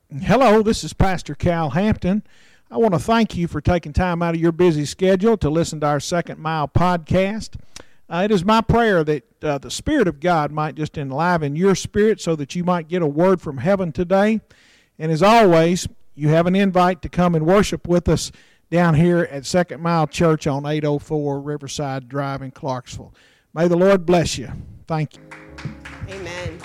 Hello, this is Pastor Cal Hampton. I want to thank you for taking time out of your busy schedule to listen to our Second Mile podcast. It is my prayer that the Spirit of God might just enliven your spirit so that you might get a word from heaven today. And as always, you have an invite to come and worship with us down here at Second Mile Church on 804 Riverside Drive in Clarksville. May the Lord bless you. Thank you. Amen.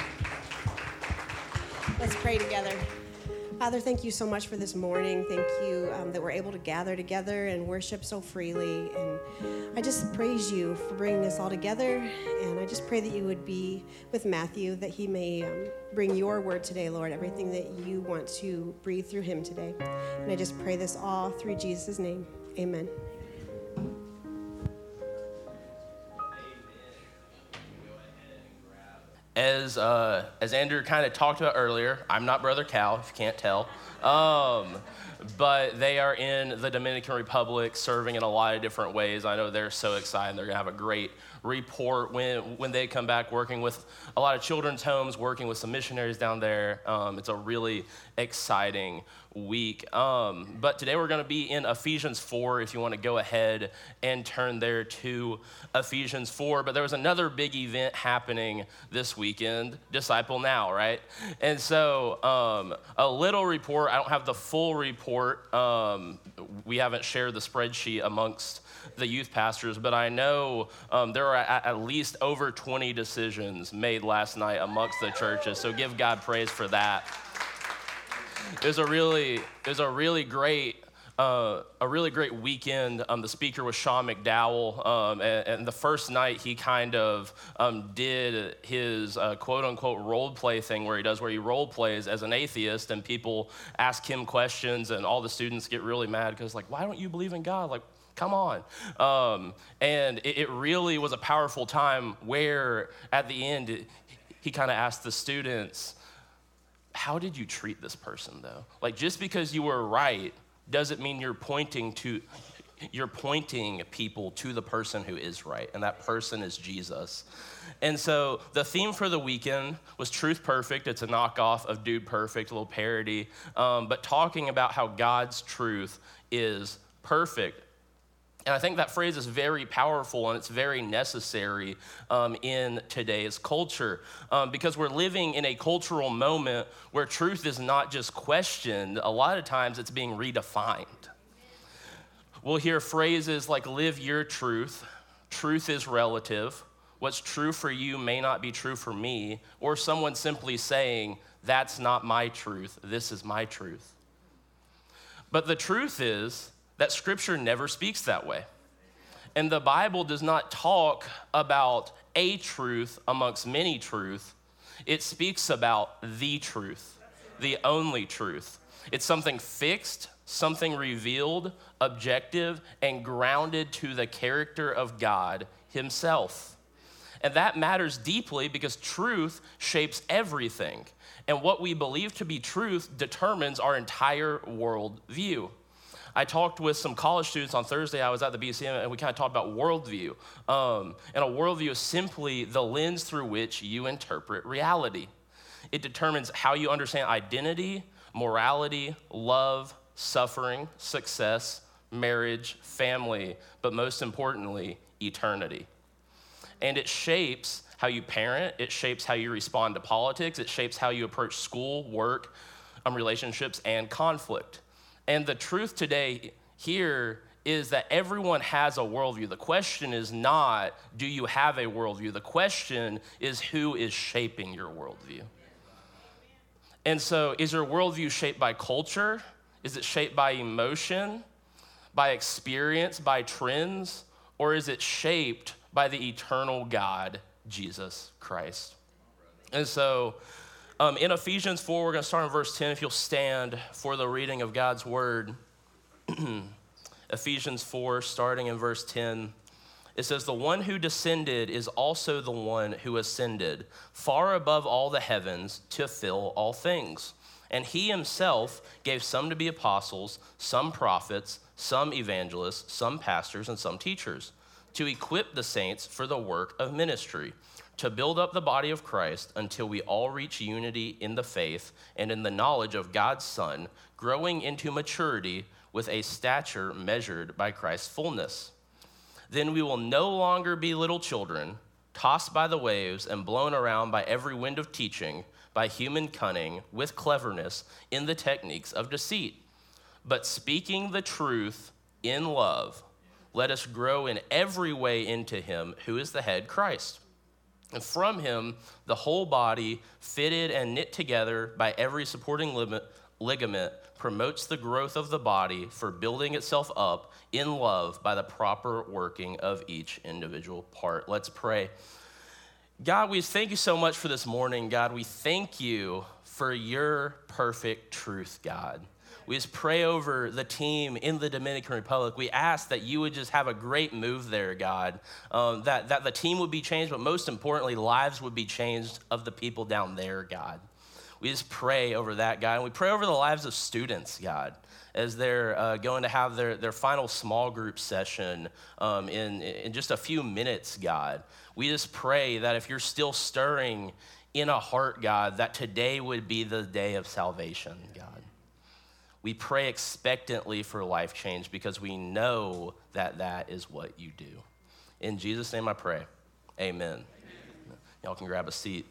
Let's pray together. Father, thank you so much for this morning. Thank you that we're able to gather together and worship so freely. And I just praise you for bringing us all together. And I just pray that you would be with Matthew, that he may bring your word today, Lord, everything that you want to breathe through him today. And I just pray this all through Jesus' name. Amen. As Andrew kind of talked about earlier, I'm not Brother Cal, if you can't tell, but they are in the Dominican Republic serving in a lot of different ways. I know they're so excited. They're going to have a great report when they come back, working with a lot of children's homes, working with some missionaries down there. It's a really exciting week. But today we're going to be in Ephesians 4, if you want to go ahead and turn there to Ephesians 4. But there was another big event happening this weekend, Disciple Now, right? And so a little report. I don't have the full report. We haven't shared the spreadsheet amongst the youth pastors, but I know there are at least over 20 decisions made last night amongst the churches. So give God praise for that. It was a really great weekend. The speaker was Sean McDowell, and the first night he kind of did his quote-unquote role play thing where he role plays as an atheist, and people ask him questions, and all the students get really mad because, like, why don't you believe in God? Like, come on. And it really was a powerful time where at the end he kind of asked the students, how did you treat this person, though? Like, just because you were right doesn't mean you're pointing people to the person who is right, and that person is Jesus. And so the theme for the weekend was Truth Perfect. It's a knockoff of Dude Perfect, a little parody, but talking about how God's truth is perfect. And I think that phrase is very powerful, and it's very necessary in today's culture because we're living in a cultural moment where truth is not just questioned. A lot of times it's being redefined. We'll hear phrases like live your truth, truth is relative, what's true for you may not be true for me, or someone simply saying, that's not my truth, this is my truth. But the truth is that Scripture never speaks that way. And the Bible does not talk about a truth amongst many truth. It speaks about the truth, the only truth. It's something fixed, something revealed, objective, and grounded to the character of God himself. And that matters deeply because truth shapes everything. And what we believe to be truth determines our entire world view. I talked with some college students on Thursday. I was at the BCM, and we kind of talked about worldview. And a worldview is simply the lens through which you interpret reality. It determines how you understand identity, morality, love, suffering, success, marriage, family, but most importantly, eternity. And it shapes how you parent. It shapes how you respond to politics. It shapes how you approach school, work, relationships, and conflict. And the truth today here is that everyone has a worldview. The question is not, do you have a worldview? The question is, who is shaping your worldview? And so is your worldview shaped by culture? Is it shaped by emotion, by experience, by trends? Or is it shaped by the eternal God, Jesus Christ? And so in Ephesians 4, we're going to start in verse 10. If you'll stand for the reading of God's word. Ephesians 4, starting in verse 10. It says, the one who descended is also the one who ascended far above all the heavens to fill all things. And he himself gave some to be apostles, some prophets, some evangelists, some pastors, and some teachers, to equip the saints for the work of ministry, to build up the body of Christ until we all reach unity in the faith and in the knowledge of God's Son, growing into maturity with a stature measured by Christ's fullness. Then we will no longer be little children, tossed by the waves and blown around by every wind of teaching, by human cunning, with cleverness in the techniques of deceit. But speaking the truth in love, let us grow in every way into him who is the head, Christ. And from him, the whole body, fitted and knit together by every supporting ligament, promotes the growth of the body for building itself up in love by the proper working of each individual part. Let's pray. God, we thank you so much for this morning. God, we thank you for your perfect truth, God. We just pray over the team in the Dominican Republic. We ask that you would just have a great move there, God, that the team would be changed, but most importantly, lives would be changed of the people down there, God. We just pray over that, God. And we pray over the lives of students, God, as they're going to have their final small group session in just a few minutes, God. We just pray that if you're still stirring in a heart, God, that today would be the day of salvation, God. We pray expectantly for life change because we know that that is what you do. In Jesus' name I pray, amen. Y'all can grab a seat.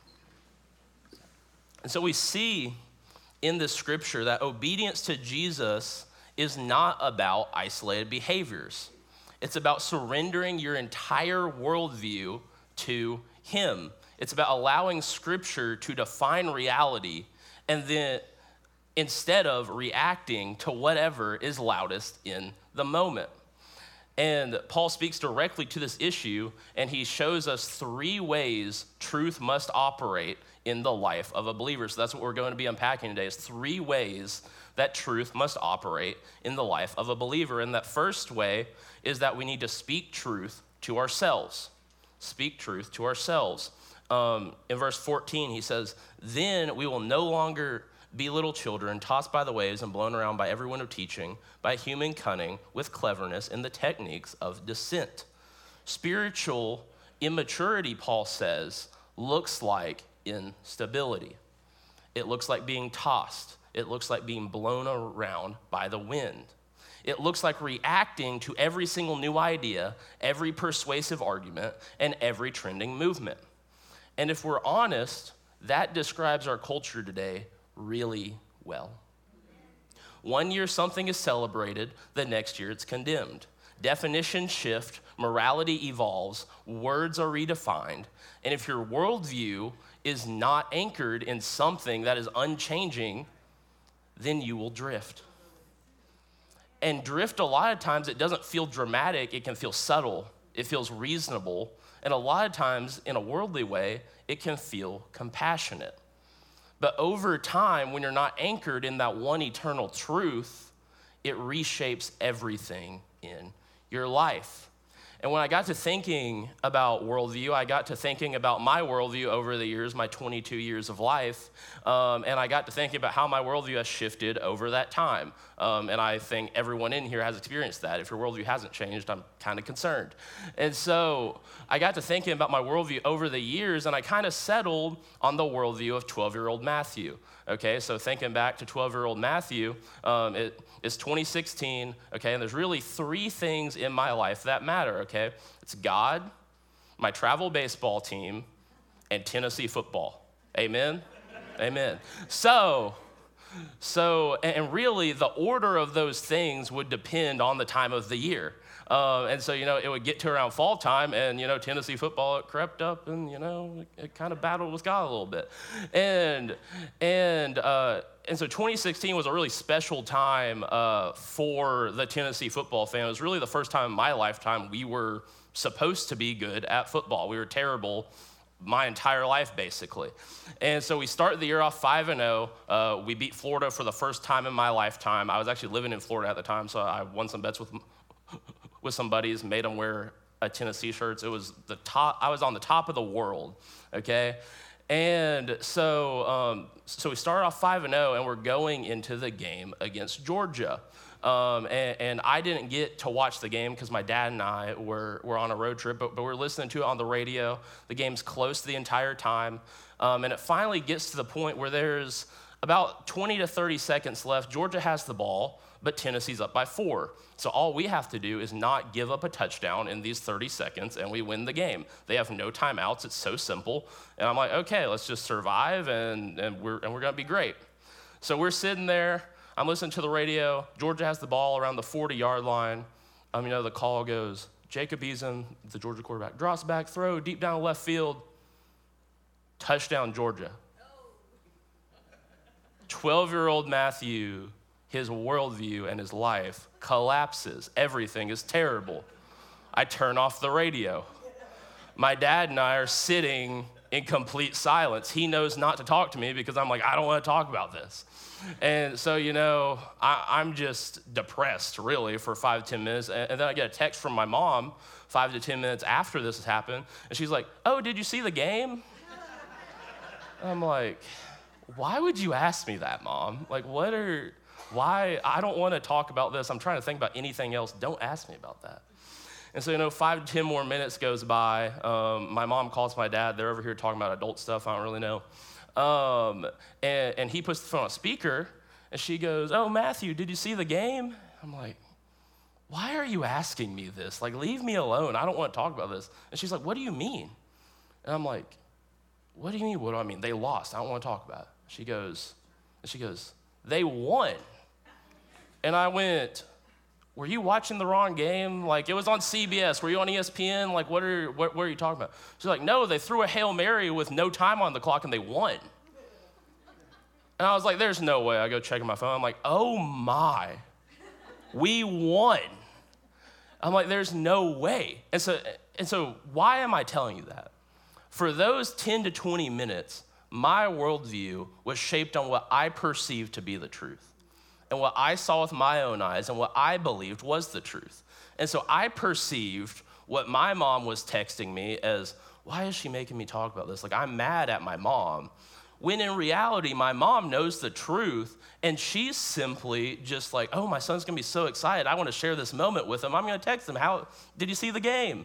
And so we see in this scripture that obedience to Jesus is not about isolated behaviors. It's about surrendering your entire worldview to him. It's about allowing scripture to define reality and then instead of reacting to whatever is loudest in the moment. And Paul speaks directly to this issue, and he shows us 3 ways truth must operate in the life of a believer. So that's what we're going to be unpacking today, is 3 ways that truth must operate in the life of a believer. And that first way is that we need to speak truth to ourselves. Speak truth to ourselves. In verse 14, he says, "Then we will no longer be little children, tossed by the waves and blown around by every wind of teaching, by human cunning, with cleverness in the techniques of deceit." Spiritual immaturity, Paul says, looks like instability. It looks like being tossed. It looks like being blown around by the wind. It looks like reacting to every single new idea, every persuasive argument, and every trending movement. And if we're honest, that describes our culture today really well. One year something is celebrated, the next year it's condemned. Definitions shift, morality evolves, words are redefined, and if your worldview is not anchored in something that is unchanging, then you will drift. And drift, a lot of times, it doesn't feel dramatic, it can feel subtle, it feels reasonable, and a lot of times, in a worldly way, it can feel compassionate. But over time, when you're not anchored in that one eternal truth, it reshapes everything in your life. And when I got to thinking about worldview, I got to thinking about my worldview over the years, my 22 years of life, and I got to thinking about how my worldview has shifted over that time. And I think everyone in here has experienced that. If your worldview hasn't changed, I'm kind of concerned. And so I got to thinking about my worldview over the years, and I kind of settled on the worldview of 12-year-old Matthew. Okay, so thinking back to 12-year-old Matthew, it's 2016, okay, and there's really 3 things in my life that matter, okay? It's God, my travel baseball team, and Tennessee football. Amen? Amen. So, and really the order of those things would depend on the time of the year. And so, it would get to around fall time and, Tennessee football, it crept up and, it kind of battled with God a little bit. And so 2016 was a really special time for the Tennessee football fan. It was really the first time in my lifetime we were supposed to be good at football. We were terrible my entire life, basically. And so we started the year off 5-0. We beat Florida for the first time in my lifetime. I was actually living in Florida at the time, so I won some bets with some buddies, made them wear Tennessee shirts. It was the top. I was on the top of the world, okay? And so we started off 5-0, and we're going into the game against Georgia. And I didn't get to watch the game because my dad and I were on a road trip, but we're listening to it on the radio. The game's close the entire time. And it finally gets to the point where there's about 20 to 30 seconds left. Georgia has the ball, but Tennessee's up by 4. So all we have to do is not give up a touchdown in these 30 seconds, and we win the game. They have no timeouts. It's so simple. And I'm like, okay, let's just survive, and we're going to be great. So we're sitting there. I'm listening to the radio. Georgia has the ball around the 40-yard line. The call goes, Jacob Eason, the Georgia quarterback, drops back, throw, deep down left field. Touchdown, Georgia. 12-year-old Matthew, his worldview and his life collapses. Everything is terrible. I turn off the radio. My dad and I are sitting in complete silence. He knows not to talk to me because I'm like, I don't want to talk about this. And so, I'm just depressed, really, for 5 to 10 minutes. And then I get a text from my mom 5 to 10 minutes after this has happened. And she's like, oh, did you see the game? And I'm like, why would you ask me that, Mom? Like, why? I don't want to talk about this. I'm trying to think about anything else. Don't ask me about that. And so, 5 to 10 more minutes goes by. My mom calls my dad. They're over here talking about adult stuff. I don't really know. And he puts the phone on speaker, and she goes, oh, Matthew, did you see the game? I'm like, why are you asking me this? Like, leave me alone. I don't want to talk about this. And she's like, what do you mean? And I'm like, what do you mean, what do I mean? They lost. I don't want to talk about it. She goes, they won. And I went, were you watching the wrong game? Like, it was on CBS. Were you on ESPN? Like, what are you talking about? She's like, no, they threw a Hail Mary with no time on the clock, and they won. And I was like, there's no way. I go checking my phone. I'm like, oh, my. We won. I'm like, there's no way. And so why am I telling you that? For those 10 to 20 minutes, my worldview was shaped on what I perceived to be the truth and what I saw with my own eyes and what I believed was the truth. And so I perceived what my mom was texting me as, why is she making me talk about this? Like, I'm mad at my mom. When in reality, my mom knows the truth, and she's simply just like, oh, my son's gonna be so excited. I wanna share this moment with him. I'm gonna text him, how did you see the game?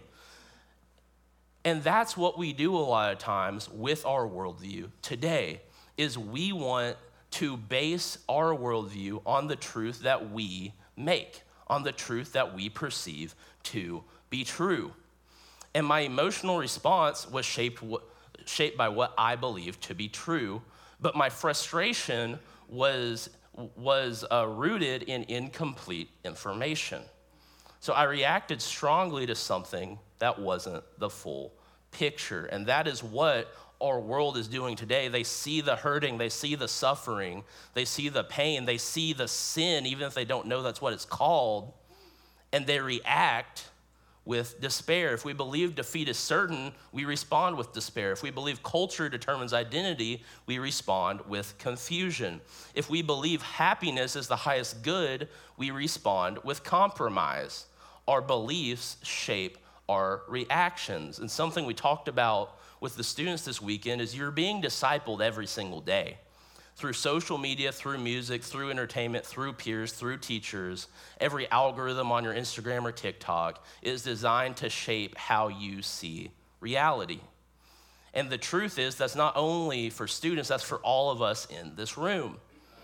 And that's what we do a lot of times with our worldview today, is we want to base our worldview on the truth that we make, on the truth that we perceive to be true. And my emotional response was shaped by what I believed to be true, but my frustration was rooted in incomplete information. So I reacted strongly to something that wasn't the full picture. And that is what our world is doing today. They see the hurting, they see the suffering, they see the pain, they see the sin, even if they don't know that's what it's called, and they react with despair. If we believe defeat is certain, we respond with despair. If we believe culture determines identity, we respond with confusion. If we believe happiness is the highest good, we respond with compromise. Our beliefs shape our reactions. And something we talked about with the students this weekend is you're being discipled every single day. Through social media, through music, through entertainment, through peers, through teachers. Every algorithm on your Instagram or TikTok is designed to shape how you see reality. And the truth is, that's not only for students, that's for all of us in this room.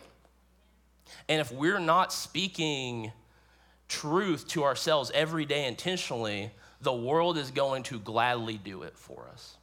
And if we're not speaking truth to ourselves every day intentionally, the world is going to gladly do it for us.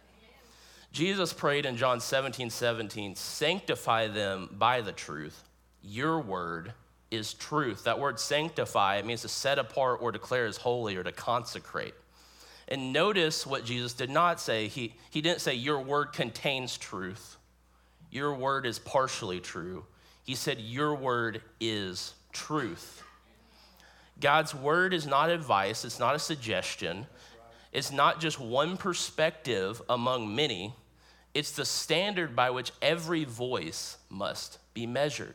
Jesus prayed in John 17:17, sanctify them by the truth. Your word is truth. That word sanctify, it means to set apart or declare as holy or to consecrate. And notice what Jesus did not say. He didn't say your word contains truth. Your word is partially true. He said your word is truth. God's word is not advice. It's not a suggestion. It's not just one perspective among many. It's the standard by which every voice must be measured.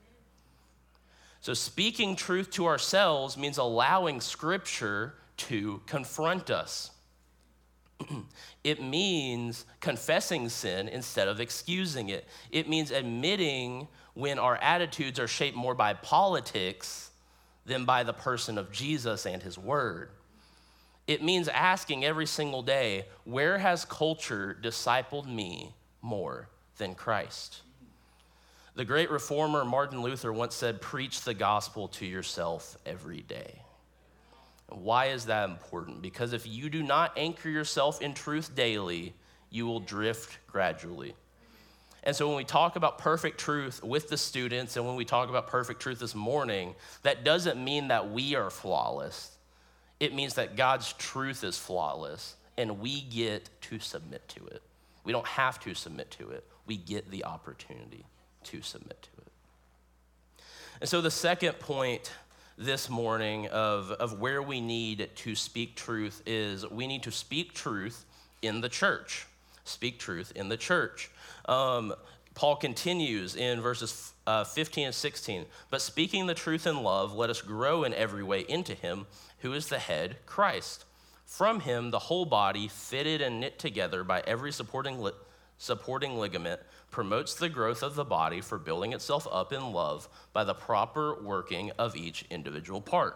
So speaking truth to ourselves means allowing Scripture to confront us. It means confessing sin instead of excusing it. It means admitting when our attitudes are shaped more by politics than by the person of Jesus and his word. It means asking every single day, where has culture discipled me more than Christ? The great reformer Martin Luther once said, preach the gospel to yourself every day. Why is that important? Because if you do not anchor yourself in truth daily, you will drift gradually. And so when we talk about perfect truth with the students, and when we talk about perfect truth this morning, that doesn't mean that we are flawless. It means that God's truth is flawless, and we get to submit to it. We don't have to submit to it. We get the opportunity to submit to it. And so the second point this morning of where we need to speak truth is we need to speak truth in the church. Speak truth in the church. Paul continues in verses 15 and 16, but speaking the truth in love, let us grow in every way into him who is the head, Christ. From him, the whole body, fitted and knit together by every supporting ligament, promotes the growth of the body for building itself up in love by the proper working of each individual part.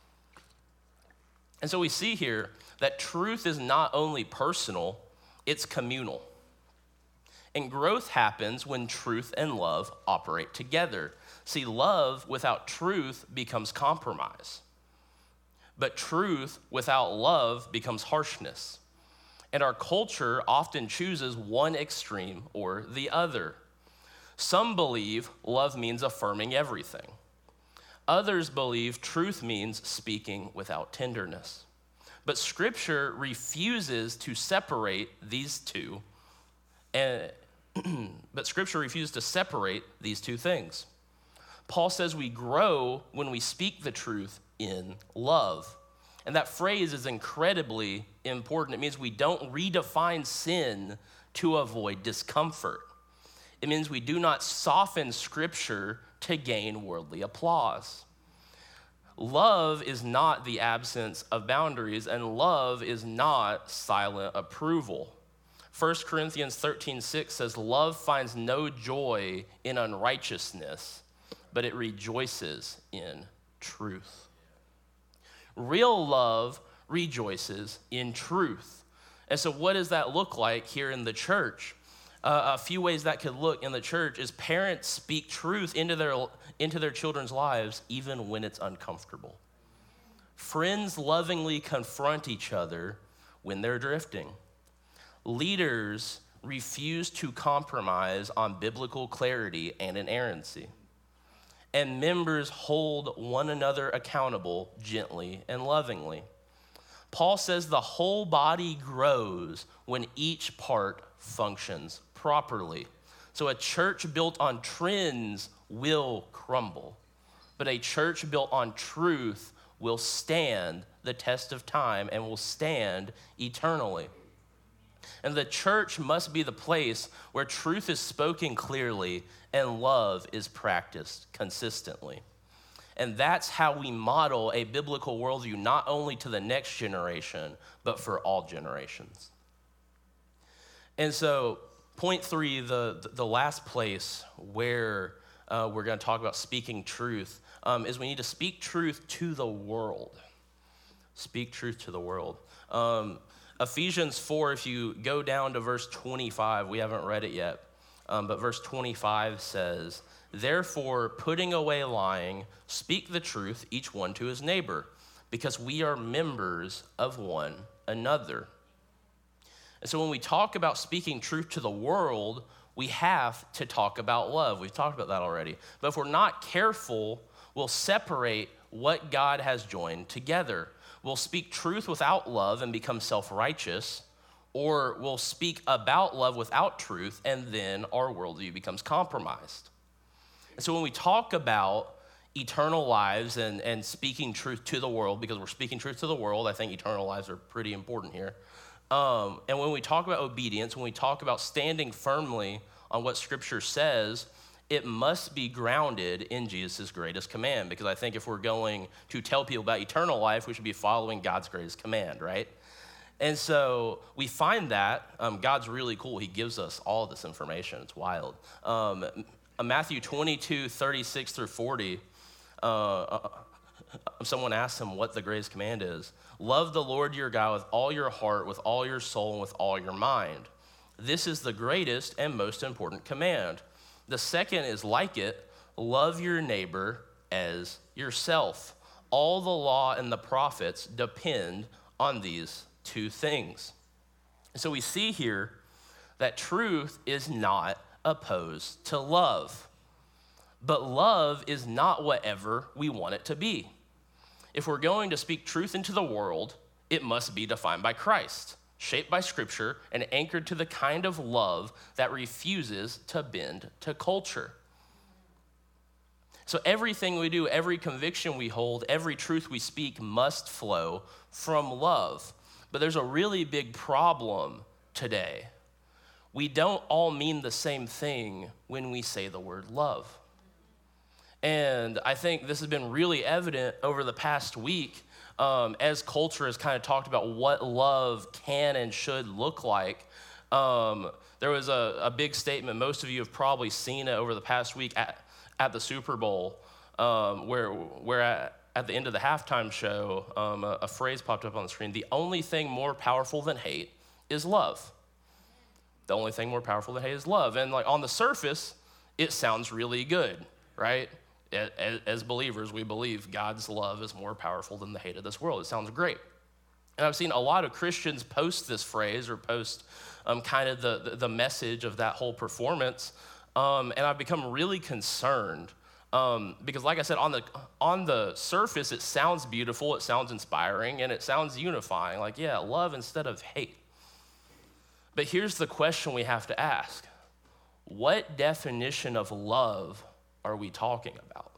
And so we see here that truth is not only personal, it's communal. And growth happens when truth and love operate together. See, love without truth becomes compromise. But truth without love becomes harshness. And our culture often chooses one extreme or the other. Some believe love means affirming everything. Others believe truth means speaking without tenderness. But Scripture refuses to separate these two, these two things. Paul says we grow when we speak the truth in love. And that phrase is incredibly important. It means we don't redefine sin to avoid discomfort. It means we do not soften Scripture to gain worldly applause. Love is not the absence of boundaries, and love is not silent approval. 1 Corinthians 13:6 says, love finds no joy in unrighteousness, but it rejoices in truth. Real love rejoices in truth. And so what does that look like here in the church? A few ways that could look in the church is parents speak truth into their children's lives even when it's uncomfortable. Friends lovingly confront each other when they're drifting. Leaders refuse to compromise on biblical clarity and inerrancy. And members hold one another accountable gently and lovingly. Paul says the whole body grows when each part functions properly. So a church built on trends will crumble, but a church built on truth will stand the test of time and will stand eternally. And the church must be the place where truth is spoken clearly and love is practiced consistently. And that's how we model a biblical worldview, not only to the next generation, but for all generations. And so, point 3, the last place where we're going to talk about speaking truth is we need to speak truth to the world. Speak truth to the world. Ephesians 4, if you go down to verse 25, we haven't read it yet, but verse 25 says, therefore, putting away lying, speak the truth, each one to his neighbor, because we are members of one another. And so when we talk about speaking truth to the world, we have to talk about love. We've talked about that already. But if we're not careful, we'll separate what God has joined together. We'll speak truth without love and become self-righteous, or we'll speak about love without truth, and then our worldview becomes compromised. And so when we talk about eternal lives and speaking truth to the world, because we're speaking truth to the world, I think eternal lives are pretty important here. And when we talk about obedience, when we talk about standing firmly on what Scripture says, it must be grounded in Jesus' greatest command, because I think if we're going to tell people about eternal life, we should be following God's greatest command, right? And so we find that God's really cool. He gives us all this information. It's wild. Matthew 22, 36 through 40, someone asked him what the greatest command is. Love the Lord your God with all your heart, with all your soul, and with all your mind. This is the greatest and most important command. The second is like it, love your neighbor as yourself. All the law and the prophets depend on these two things. So we see here that truth is not opposed to love. But love is not whatever we want it to be. If we're going to speak truth into the world, it must be defined by Christ, shaped by Scripture, and anchored to the kind of love that refuses to bend to culture. So everything we do, every conviction we hold, every truth we speak must flow from love. But there's a really big problem today. We don't all mean the same thing when we say the word love. And I think this has been really evident over the past week as culture has kind of talked about what love can and should look like. There was a big statement, most of you have probably seen it over the past week at the Super Bowl, where at the end of the halftime show, a phrase popped up on the screen: the only thing more powerful than hate is love. The only thing more powerful than hate is love. And like on the surface, it sounds really good, right? As believers, we believe God's love is more powerful than the hate of this world. It sounds great. And I've seen a lot of Christians post this phrase or post kind of the message of that whole performance. And I've become really concerned because, like I said, on the surface, it sounds beautiful, it sounds inspiring, and it sounds unifying. Like, yeah, love instead of hate. But here's the question we have to ask. What definition of love are we talking about?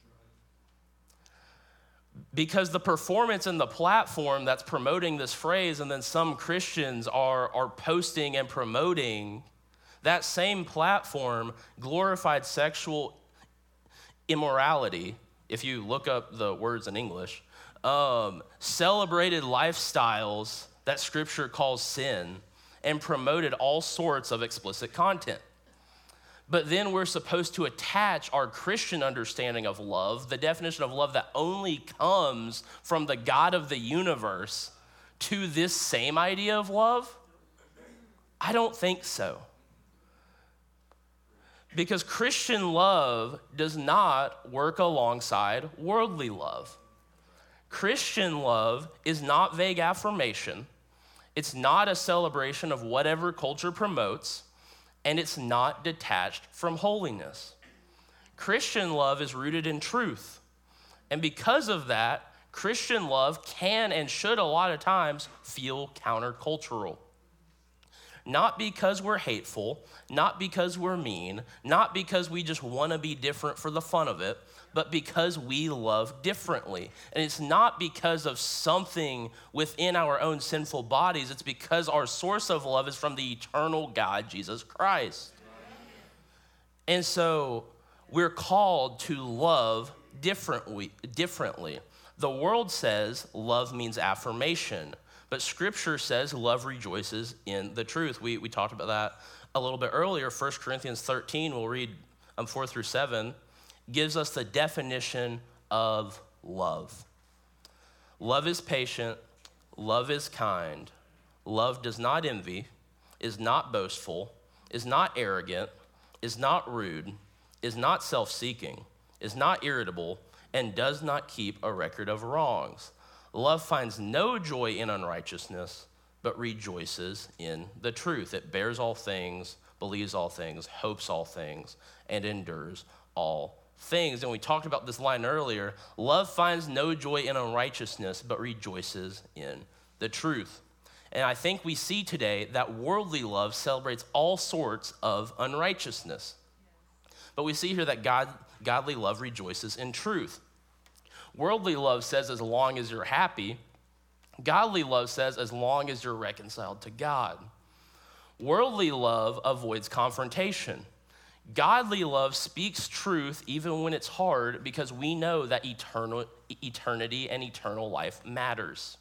Because the performance and the platform that's promoting this phrase, and then some Christians are posting and promoting that same platform, glorified sexual immorality, if you look up the words in English, celebrated lifestyles that Scripture calls sin, and promoted all sorts of explicit content. But then we're supposed to attach our Christian understanding of love, the definition of love that only comes from the God of the universe, to this same idea of love? I don't think so. Because Christian love does not work alongside worldly love. Christian love is not vague affirmation. It's not a celebration of whatever culture promotes. And it's not detached from holiness. Christian love is rooted in truth. And because of that, Christian love can and should a lot of times feel countercultural. Not because we're hateful, not because we're mean, not because we just want to be different for the fun of it, but because we love differently. And it's not because of something within our own sinful bodies. It's because our source of love is from the eternal God, Jesus Christ. And so we're called to love differently. The world says love means affirmation, but Scripture says love rejoices in the truth. We talked about that a little bit earlier. 1 Corinthians 13, we'll read 4 through 7. Gives us the definition of love. Love is patient, love is kind, love does not envy, is not boastful, is not arrogant, is not rude, is not self-seeking, is not irritable, and does not keep a record of wrongs. Love finds no joy in unrighteousness, but rejoices in the truth. It bears all things, believes all things, hopes all things, and endures all things. And we talked about this line earlier. Love finds no joy in unrighteousness, but rejoices in the truth. And I think we see today that worldly love celebrates all sorts of unrighteousness. But we see here that godly love rejoices in truth. Worldly love says as long as you're happy. Godly love says as long as you're reconciled to God. Worldly love avoids confrontation. Godly love speaks truth even when it's hard, because we know that eternity and eternal life matters.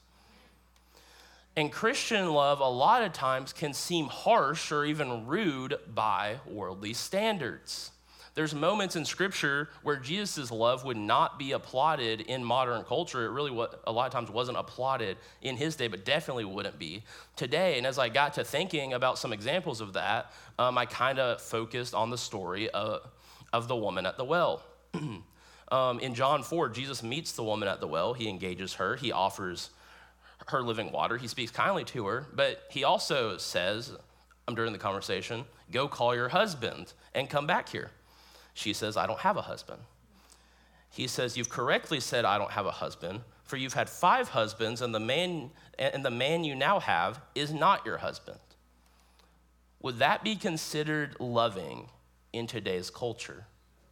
And Christian love a lot of times can seem harsh or even rude by worldly standards. There's moments in Scripture where Jesus' love would not be applauded in modern culture. It really, a lot of times, wasn't applauded in his day, but definitely wouldn't be today. And as I got to thinking about some examples of that, I kind of focused on the story of the woman at the well. In John 4, Jesus meets the woman at the well. He engages her. He offers her living water. He speaks kindly to her, but he also says, during the conversation, go call your husband and come back here. She says, I don't have a husband. He says, you've correctly said I don't have a husband, for you've had 5 husbands, and the man you now have is not your husband. Would that be considered loving in today's culture?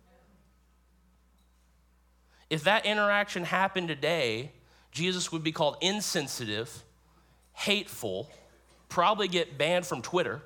If that interaction happened today, Jesus would be called insensitive, hateful, probably get banned from Twitter.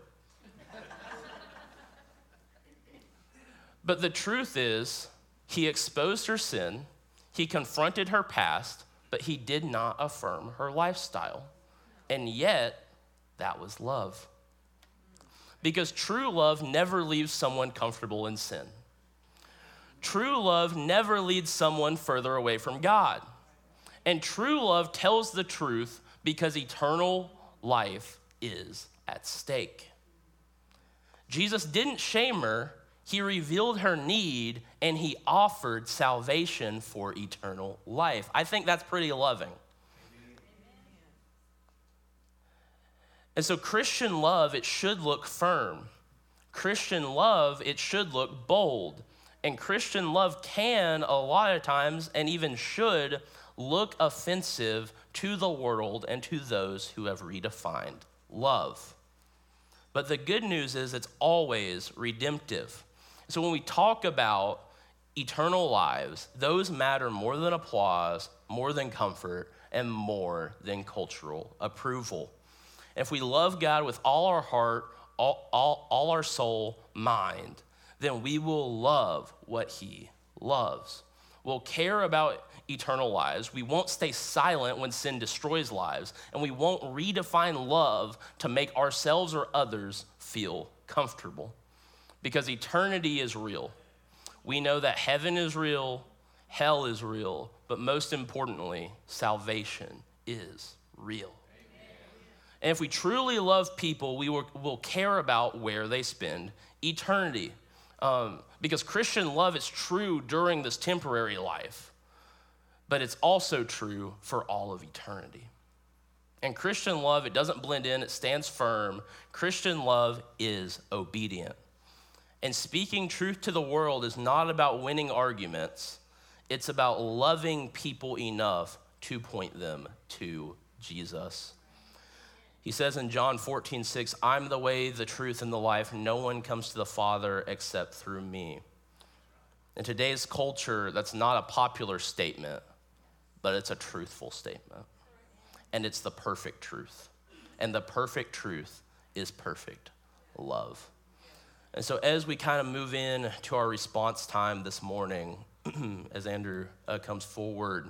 But the truth is, he exposed her sin, he confronted her past, but he did not affirm her lifestyle. And yet, that was love. Because true love never leaves someone comfortable in sin. True love never leads someone further away from God. And true love tells the truth because eternal life is at stake. Jesus didn't shame her. He revealed her need, and he offered salvation for eternal life. I think that's pretty loving. And so Christian love, it should look firm. Christian love, it should look bold. And Christian love can, a lot of times, and even should, look offensive to the world and to those who have redefined love. But the good news is it's always redemptive. So when we talk about eternal lives, those matter more than applause, more than comfort, and more than cultural approval. And if we love God with all our heart, all our soul, mind, then we will love what he loves. We'll care about eternal lives. We won't stay silent when sin destroys lives, and we won't redefine love to make ourselves or others feel comfortable. Because eternity is real. We know that heaven is real, hell is real, but most importantly, salvation is real. And if we truly love people, we will care about where they spend eternity. Because Christian love is true during this temporary life, but it's also true for all of eternity. And Christian love, it doesn't blend in, it stands firm. Christian love is obedient. And speaking truth to the world is not about winning arguments. It's about loving people enough to point them to Jesus. He says in John 14:6, I'm the way, the truth, and the life. No one comes to the Father except through me. In today's culture, that's not a popular statement, but it's a truthful statement. And it's the perfect truth. And the perfect truth is perfect love. And so as we kind of move in to our response time this morning, as Andrew comes forward,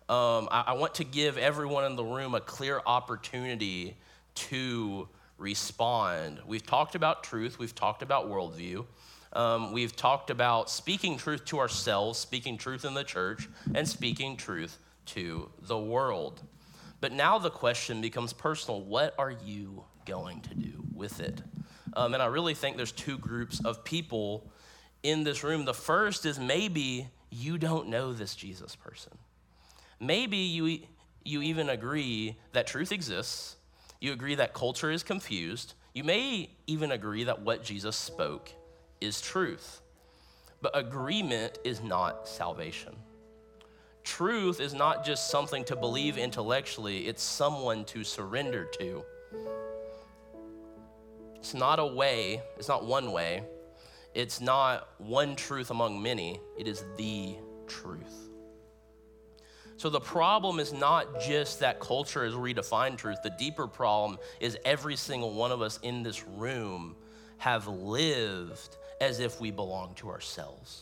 I want to give everyone in the room a clear opportunity to respond. We've talked about truth. We've talked about worldview. We've talked about speaking truth to ourselves, speaking truth in the church, and speaking truth to the world. But now the question becomes personal. What are you going to do with it? And I really think there's 2 groups of people in this room. The first is maybe you don't know this Jesus person. Maybe you even agree that truth exists. You agree that culture is confused. You may even agree that what Jesus spoke is truth. But agreement is not salvation. Truth is not just something to believe intellectually, it's someone to surrender to. It's not a way, it's not one way, it's not one truth among many, it is the truth. So the problem is not just that culture has redefined truth. The deeper problem is every single one of us in this room have lived as if we belong to ourselves.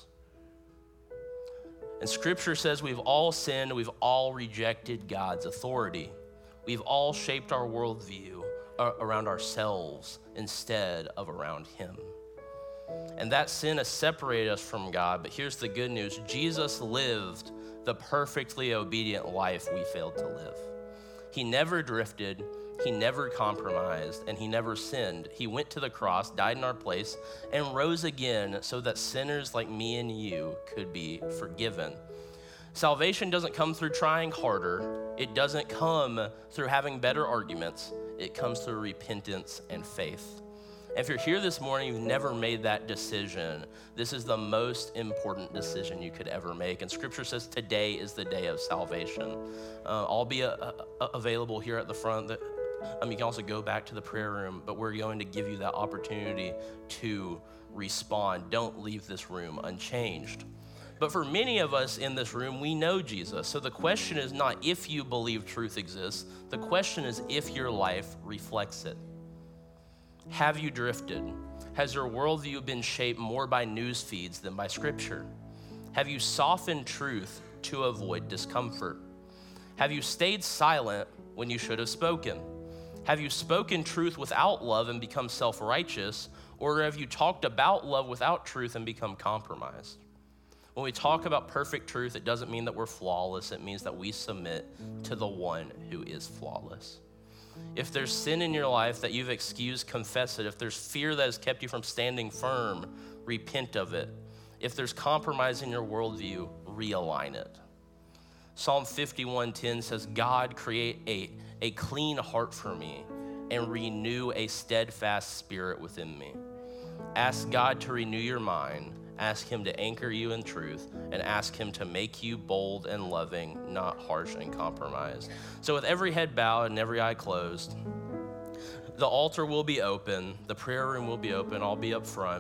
And Scripture says we've all sinned, we've all rejected God's authority. We've all shaped our worldview around ourselves instead of around Him. And that sin has separated us from God. But here's the good news. Jesus lived the perfectly obedient life we failed to live. He never drifted, he never compromised, and he never sinned. He went to the cross, died in our place, and rose again so that sinners like me and you could be forgiven. Salvation doesn't come through trying harder. It doesn't come through having better arguments. It comes through repentance and faith. If you're here this morning, you've never made that decision, this is the most important decision you could ever make. And Scripture says today is the day of salvation. I'll be available here at the front. You can also go back to the prayer room, but we're going to give you that opportunity to respond. Don't leave this room unchanged. But for many of us in this room, we know Jesus. So the question is not if you believe truth exists. The question is if your life reflects it. Have you drifted? Has your worldview been shaped more by news feeds than by Scripture? Have you softened truth to avoid discomfort? Have you stayed silent when you should have spoken? Have you spoken truth without love and become self-righteous? Or have you talked about love without truth and become compromised? When we talk about perfect truth, it doesn't mean that we're flawless. It means that we submit to the one who is flawless. If there's sin in your life that you've excused, confess it. If there's fear that has kept you from standing firm, repent of it. If there's compromise in your worldview, realign it. Psalm 51:10 says, God, create a clean heart for me and renew a steadfast spirit within me. Ask God to renew your mind. Ask him to anchor you in truth, and ask him to make you bold and loving, not harsh and compromised. So with every head bowed and every eye closed, the altar will be open, the prayer room will be open, I'll be up front.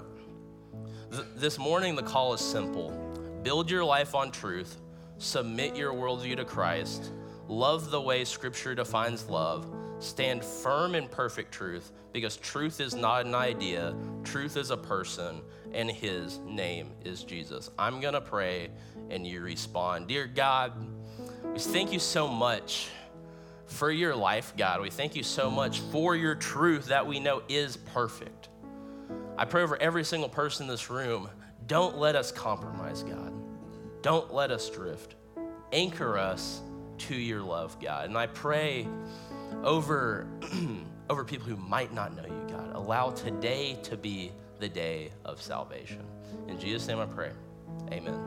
This morning, the call is simple. Build your life on truth, submit your worldview to Christ, love the way Scripture defines love, stand firm in perfect truth, because truth is not an idea, truth is a person, and his name is Jesus. I'm gonna pray and you respond. Dear God, we thank you so much for your life, God. We thank you so much for your truth that we know is perfect. I pray over every single person in this room, don't let us compromise, God. Don't let us drift. Anchor us to your love, God. And I pray over people who might not know you, God. Allow today to be the day of salvation. In Jesus' name I pray, amen.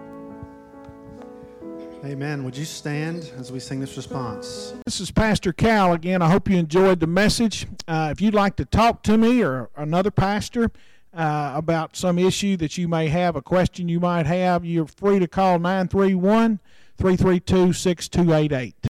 Amen. Would you stand as we sing this response? This is Pastor Cal again. I hope you enjoyed the message. If you'd like to talk to me or another pastor about some issue that you may have, a question you might have, you're free to call 931-332-6288.